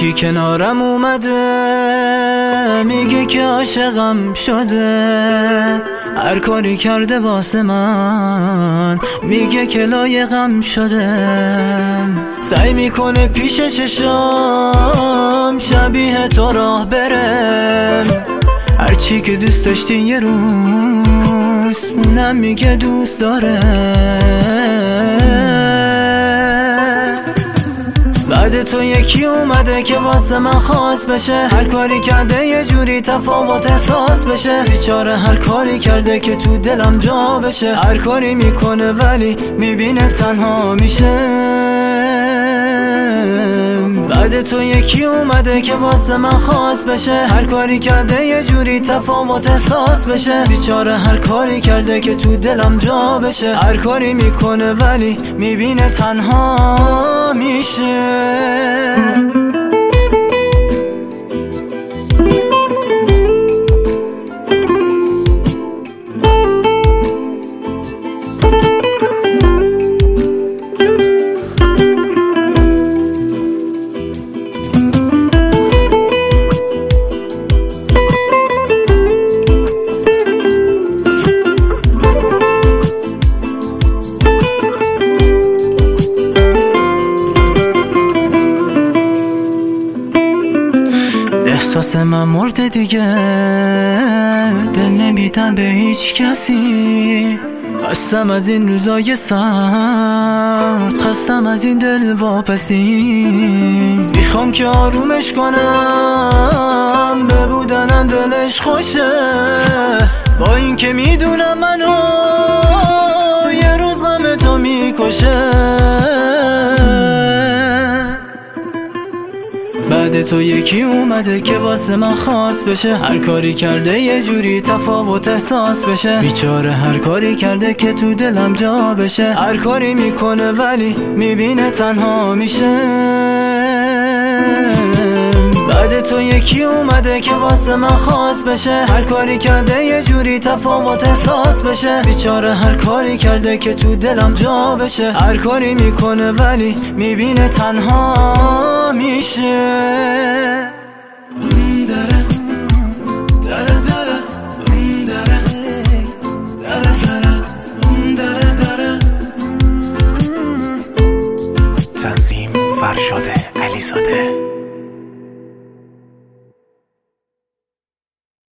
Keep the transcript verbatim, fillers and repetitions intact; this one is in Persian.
یکی کنارم اومده میگه که عاشقم شده، هر کاری کرده واسه من میگه که لایقم شده. سعی میکنه پیش چشام شبیه تو راه برم، هرچی که دوست داشتی یه روز اونم میگه دوست داره. بعد تو یکی اومده که واسه من خاص بشه، هر کاری کرده یه جوری تفاوت احساس بشه. بیچاره هر کاری کرده که تو دلم جا بشه، هر کاری میکنه ولی میبینه تنها میشه. بعد تو یکی اومده که واسه من خاص بشه، هر کاری کرده یه جوری تفاوت احساس بشه. بیچاره هر کاری کرده که تو دلم جا بشه، هر کاری میکنه ولی میبینه تنها میشه. احساس من مرده دیگه، دل نمیدم به هیچ کسی. خستم از این روزای سرد، خستم از این دل واپسی. میخوام که آرومش کنم، به بودنم دلش خوشه، با این که میدونم منو یه روز غم تو میکشه. بعد تو یکی اومده که واسه من خاص بشه، هر کاری کرده یه جوری تفاوت احساس بشه. بیچاره هر کاری کرده که تو دلم جا بشه، هر کاری میکنه ولی میبینه تنها میشه. بعد تو یکی اومده که واسه من خاص بشه، هر کاری کرده یه جوری تفاوت احساس بشه. بیچاره هر کاری کرده که تو دلم جا بشه، هر کاری میکنه ولی میبینه تنها میشه. تنظیم فرشاد علیزاده.